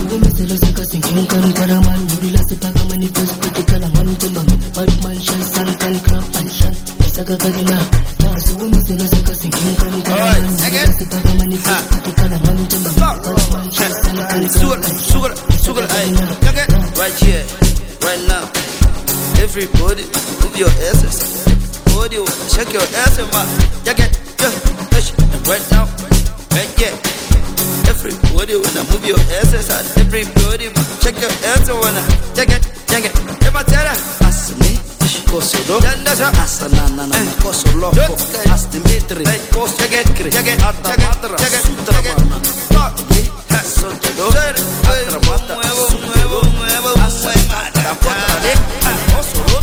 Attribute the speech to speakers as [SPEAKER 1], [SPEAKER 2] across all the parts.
[SPEAKER 1] Right here, right now. Everybody, move your asses. Body, check your ass and right now, right here. Everybody wanna move your asses and everybody check your ass and wanna check it. Ematera, asme, kosolo, asana na na kosolo, astimetri, check it, atamatra, sutra mana, sotelo, atramata, muevo, asana, kosolo,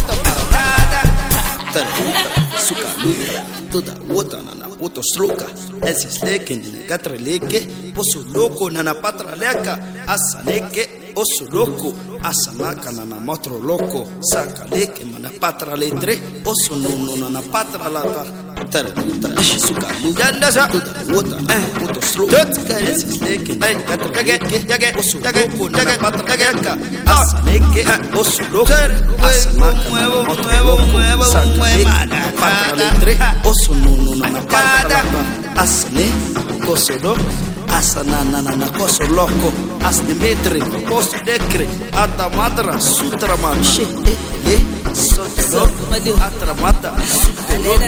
[SPEAKER 1] suka toda wota na poto sloka ese sleke ni gatra leke poso loko na patra leka asa leke oso loko asa maka na motro loko saka leke mana patra letre oso no na patra lata tara suka yanda sa wota poto sloka ese sleke ni gatra leke oso loko na patra leka asa leke oso loko asa maka muevo patra letre oso no na patra asne kosolo asana na kosoloko asdimetri post dekre atamatra sutra man sotelo atramata
[SPEAKER 2] Alena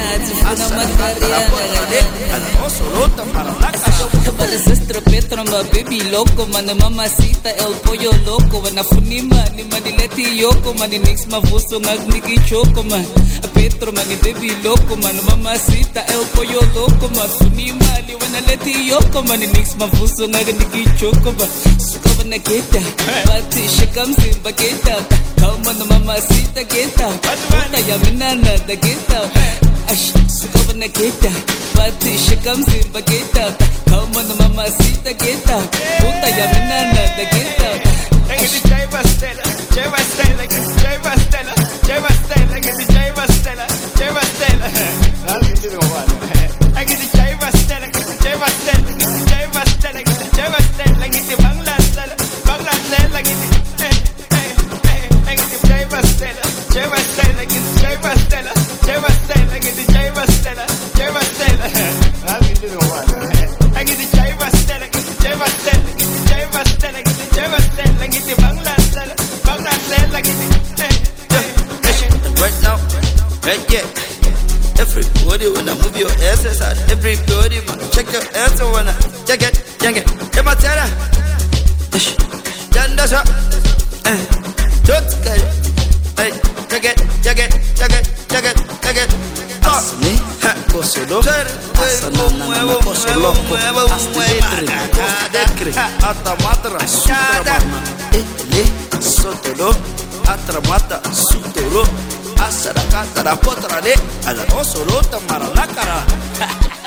[SPEAKER 1] osolota
[SPEAKER 2] para sestro Petro ma baby loco man mamacita el pollo loco wana funima ni manileti yoko man nix mavuso ngagniki choko man Petro man baby loco man mamacita el pollo loco man funima ni wana leti yoko man nix mavuso ngagniki choko man suka wana keta bati shikam simba keta kau man mamacita keta puta ya minana da keta ash suka wana keta bati shikam simba keta kau man mamacita keta puta ya minana da keta
[SPEAKER 3] Lleva Stella, lleva Stella, lleva Stella, lleva Stella, lleva Stella, lleva Stella. Alguien tiene como bueno. Hay que lleva Stella, lleva Stella, lleva Stella, lleva Stella, que te van la Stella, que te lleva Stella, lleva Stella, lleva Stella, lleva Stella, que te lleva Stella, lleva Stella. Alguien tiene como bueno. Hay que lleva Stella, lleva Stella, lleva Stella, que te lleva Stella, que te van la Stella, que te
[SPEAKER 1] right now, right yeah. Everybody wanna move your asses and everybody wanna check your ass and wanna check it. Ematera, yanda sa, don't get it. Hey, check it. Asne, kosolo, asana na kosolo, astimetri, dekre, atamatra, sutra mana, sotelo, atramata, sutelo, asara kata potra le, ala osolota mara la cara.